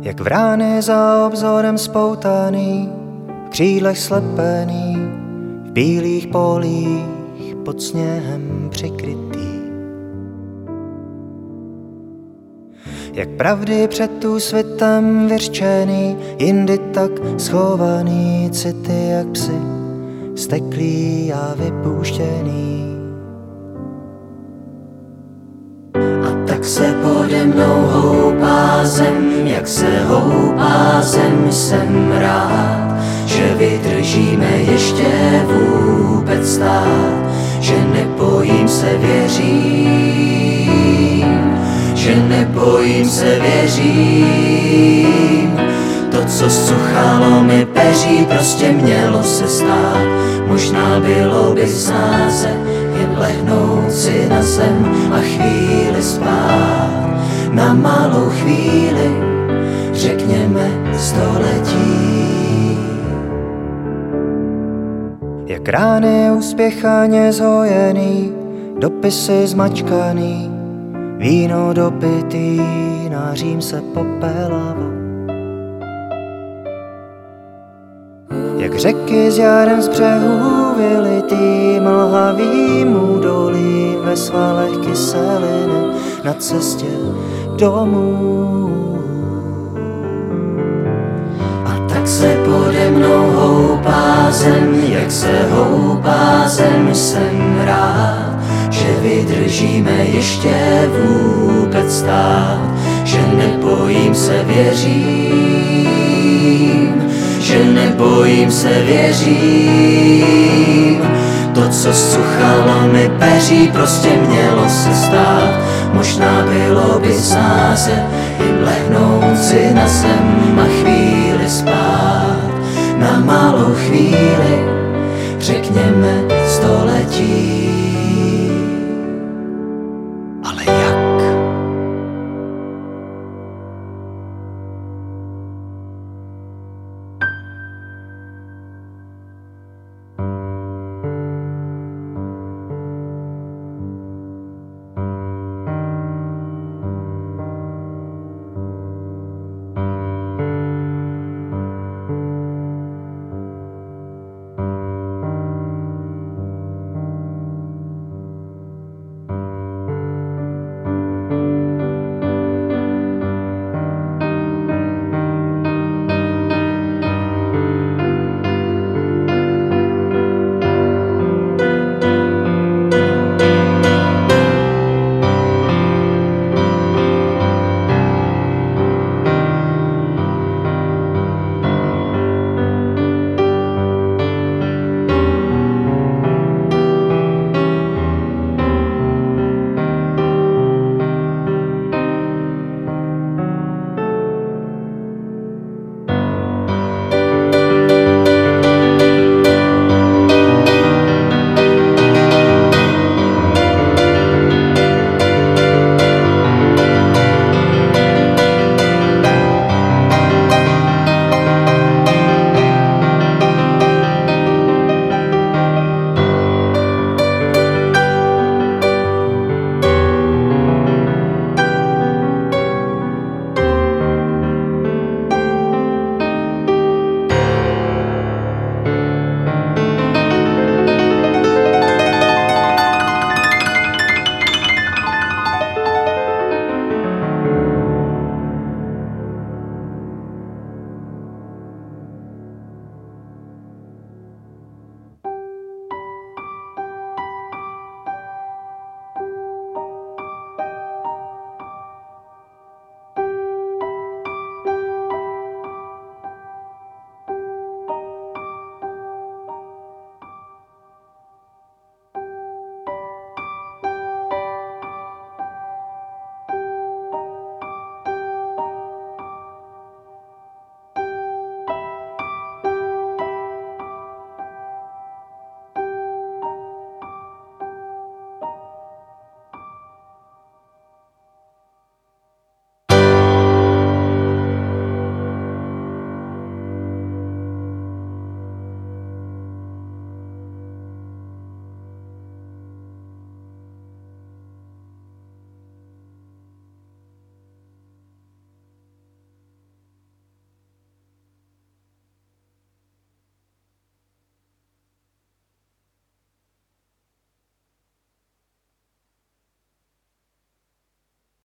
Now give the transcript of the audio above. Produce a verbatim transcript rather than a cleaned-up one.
Jak vrány za obzorem spoutaný, v křídlech slepený, v bílých polích pod sněhem přikrytý. Jak pravdy před tu světem vyřčený, jindy tak schovaný, city jak psi, steklý a vypuštěný. A tak se pode mnou houpá zem, jak se houpá zem, jsem rád, že vydržíme ještě vůbec stát, že nebojím se, věřím, že nebojím se, věřím. To, co suchalo mi peří, prostě mělo se stát. Možná bylo by snáze jen lehnout si na zem a chvíli spát. Na malou chvíli, řekněme století. Jak rány uspěchaně zhojený, dopisy zmačkaný, víno dopitý, nářím se popelavo. Jak řeky s jarem z břehů vylitý, mlhavým údolím ve svalech kyseliny na cestě domů. A tak se pode mnou houpá zem, jak se houpá zem, jsem rád, že vydržíme ještě vůbec stát, že nebojím se, věřím, že nebojím se, věřím. To, co suchalo mi peří, prostě mělo se stát. Možná bylo by snáze jen lehnout si na zem a chvíli spát. Na malou chvíli, řekněme století.